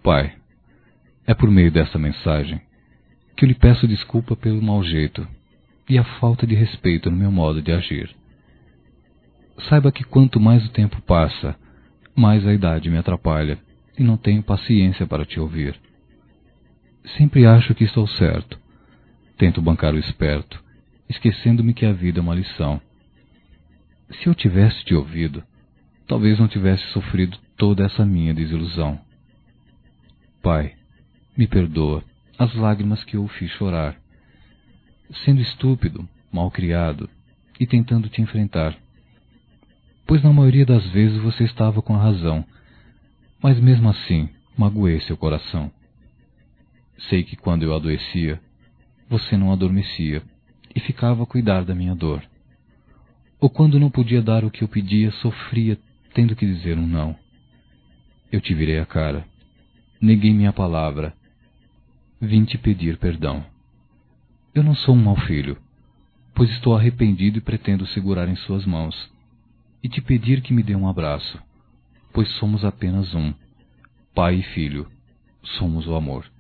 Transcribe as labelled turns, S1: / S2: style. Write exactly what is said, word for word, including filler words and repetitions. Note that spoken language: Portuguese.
S1: Pai, é por meio desta mensagem que eu lhe peço desculpa pelo mau jeito e a falta de respeito no meu modo de agir. Saiba que quanto mais o tempo passa, mais a idade me atrapalha e não tenho paciência para te ouvir. Sempre acho que estou certo. Tento bancar o esperto, esquecendo-me que a vida é uma lição. Se eu tivesse te ouvido, talvez não tivesse sofrido toda essa minha desilusão. Pai, me perdoa as lágrimas que eu o fiz chorar, sendo estúpido, mal-criado e tentando te enfrentar, pois na maioria das vezes você estava com a razão, mas mesmo assim magoei seu coração. Sei que quando eu adoecia, você não adormecia e ficava a cuidar da minha dor. Ou quando não podia dar o que eu pedia, sofria tendo que dizer um não. Eu te virei a cara, neguei minha palavra, vim te pedir perdão. Eu não sou um mau filho, pois estou arrependido e pretendo segurar em suas mãos e te pedir que me dê um abraço, pois somos apenas um. Pai e filho, somos o amor.